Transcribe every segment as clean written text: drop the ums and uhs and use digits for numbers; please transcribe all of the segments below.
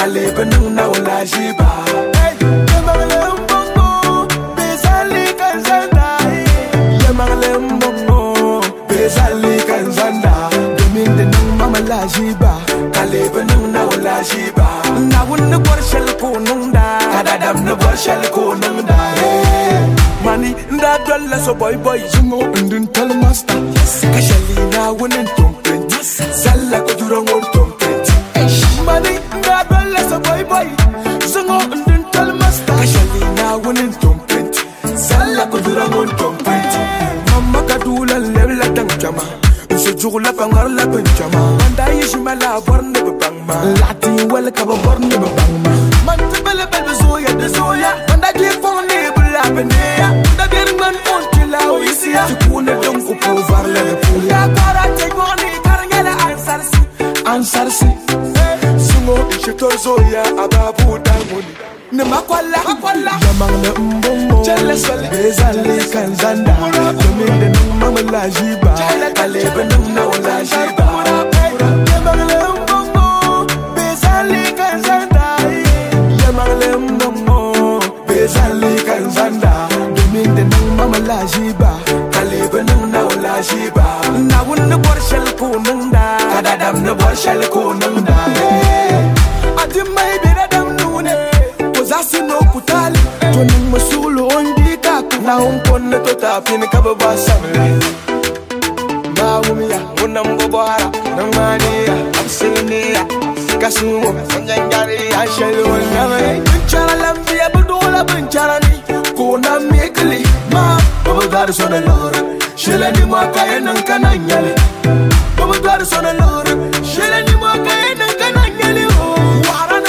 Kalebe nung na wala shiba. Yamangle mbongo bezali kanzanda. Yamangle mbongo bezali kanzanda. Dominde nung mama la shiba. Kalebe nung na wala shiba. Na wunne borshel ko nung da. Kadadam na borshel ko nung da. Mani nda dolla so boy Zungo ndun tell master. Kashali na wunne tompent. Zalla ko durang or tompent. Mani nda dolla so boy Zungo ndun tell master. Kashali na wunne tompent. Zalla ko durang or tompent. Mama kadula lebla tang jama. Sejuru la pangar la benjama. Manda yishima la borne bangma. Lati wel ka borne bangma. Man tebele bel zoya de zoya. Manda je fonne bula benea. Da berman on kila wisia. Tukune donc ko varle le pou. Ya para te goni karngela ansarsi. Sungo sheto zoya ababu dangoni. Ne makwala yamangle mbongo bezali kanzanda. Dominde nung mama la jiba. Kalebe nung na wala jiba. Yamangle mbongo bezali kanzanda. Yamangle mbongo bezali kanzanda. Dominde nung mama la jiba. Kalebe nung na wala jiba. Na wunne borshel ko nung da. Kadadam na borshel ko nung da. Ati mai biradam nune. Zasino kutali Twaning masulo hindi kaku Na umpon to tapin kababasamle Mawumiya Unang bobara Nang maniya Absiniya Kasumo Sanjangari Ashalun Namay Binchara lambiya Budola bincharani Kuna mikli Ma Babadar sona lor Shilani makaya nang kananyali Babadar sona lor Shilani makaya nang kananyali Warana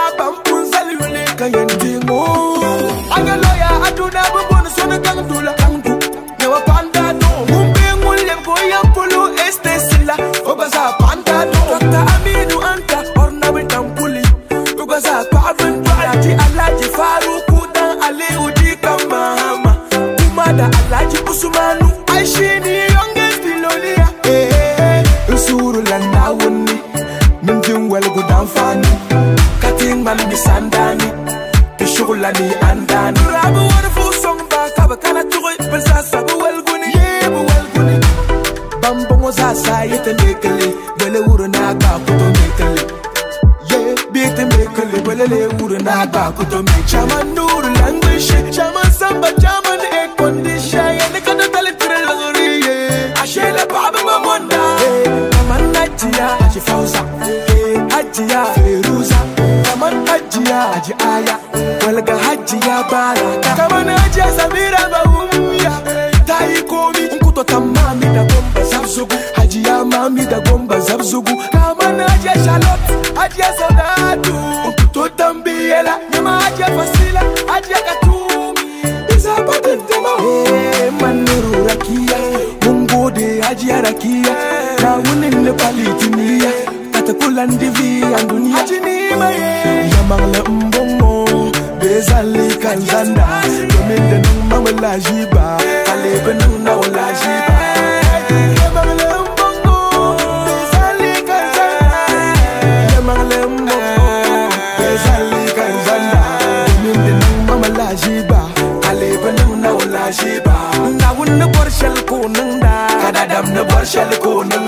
Kayendimo Angaloya aduna bubon sona kangdula kangdu Newa panda do Mumbe ngule goya polo este sila Ogaza panda do Dr. Aminu anta orna bitampuli Ogaza paven Alaji Alaji Faruku dan Ali Udi Kamahama Kumada Alaji Usmanu Aishini youngest Bilonia Usuru landa wuni Minjung wel gudan fani Kating man bisandani Shugulani andani Rabu wonderful song ba kaba kana tuwe Belsa sabu welguni Yebu welguni Bambongo zasa yete mekele Bele uru naga kuto mekele Ye bite mekele Bele le uru naga kuto mekele Chaman nuru languish Chaman samba chaman air condition Yene kada tali ture lagori Ashela baba mamonda Chaman Najia Haji Fauza Hajiya Feruza Chaman Hajiya Haji Aya Walga Hajiya Baraka Kaman Hajiya Samira Bawumia Tai komi Nkuto tamami da gomba zabzugu Hajiya mami da gomba zabzugu Kaman Hajiya Charlotte Hajiya Saudatu Nkuto tambiela Nyama Hajiya Fasila Hajiya Katumi Isa patentema Maniru Rakia Mungode Hajiya Rakia Na wunin palitiniya Katakulan divi andunia Hajini maye Yamangle mbongo Bezali kanzanda Dominde nung mama la jiba Kalebe nung na wala jiba Yamangle mbongo Bezali kanzanda Yamangle mbongo Bezali kanzanda Dominde nung mama la jiba Kalebe nung na wala jiba Na wunne borshel ko nung da Kadadam na borshel ko nung